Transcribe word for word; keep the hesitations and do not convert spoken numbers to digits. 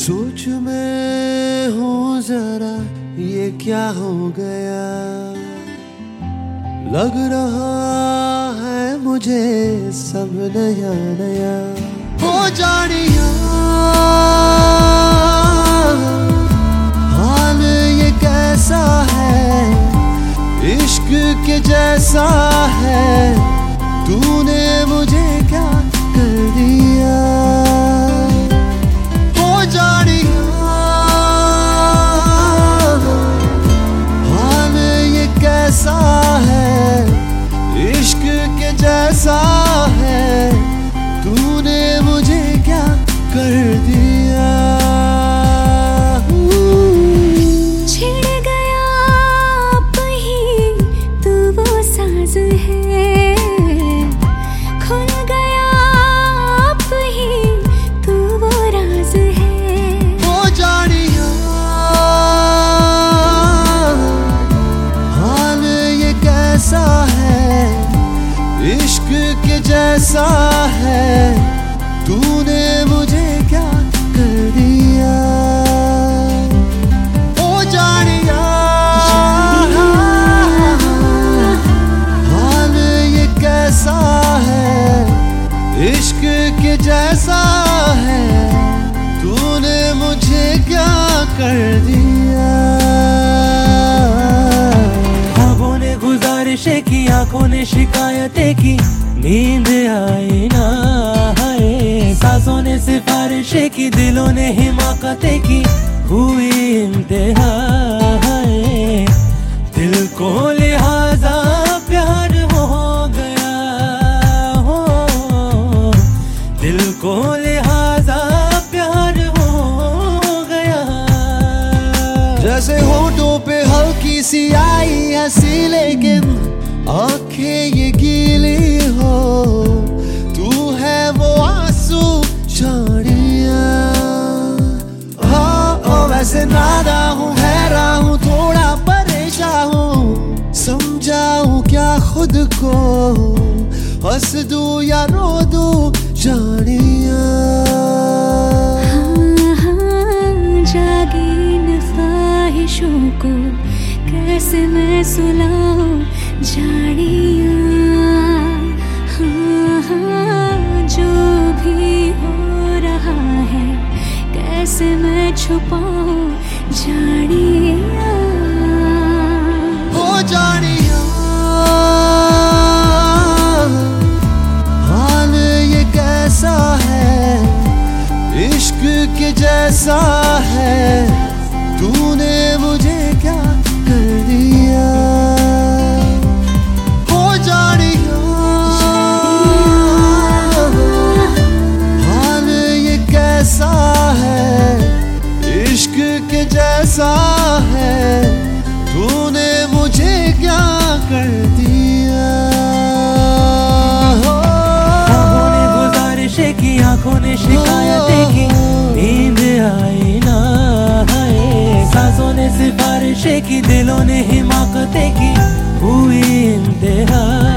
सोच में हूँ जरा ये क्या हो गया, लग रहा है मुझे सब नया नया। हो जानिया हाल ये कैसा है, इश्क के जैसा है, तूने मुझे क्या कर दिया। हो जानिया हाल ये कैसा है, इश्क के जैसा है, तूने मुझे क्या कर दिया। छिड़ गया अब ही तू वो साज है, खुल गया अब ही तू वो राज है। हो जानिया हाल ये कैसा है, इश्क के जैसा है, तूने मुझे क्या कर दिया। ओ जानिया हाल ये कैसा है, इश्क के जैसा है, तूने मुझे क्या कर दिया। ख्वाबों ने गुजारिशें की, आंखों ने शिकायतें की, नींद आई ना है। सांसों ने सिफारिशें की, दिलों ने हिमाकतें की, हुई इंतहा है। दिल को लिहाजा प्यार हो गया हो, दिल को लिहाजा प्यार हो गया। जैसे होठों पे हल्की सी आई हंसी, लेकिन आंखें ये गीली हो, तू है वो आंसू झाड़ियां। हाँ ओ वैसे नादा हूँ, हैरान हूँ, थोड़ा परेशान हूँ, समझाऊं क्या खुद को, हंस दूं या रो दूं जानिया। हाँ हाँ जागी इन ख्वाहिशों को कैसे मैं सुलाऊं जानिया। हाँ हाँ जो भी हो रहा है कैसे मैं छुपाऊं जानिया। हो जानिया हाल ये कैसा है, इश्क के जैसा है, तूने मुझे क्या कर दिया। हो जानिया हाल ये कैसा है, इश्क के जैसा है, तूने मुझे क्या कर दिया। ख्वाबों ने गुजारिशें की, आंखों ने शिकायतें की, नींद आई ना है। सांसों ने सिफारिशें की, दिलों ने हिमाकतें की, हुई इंतहा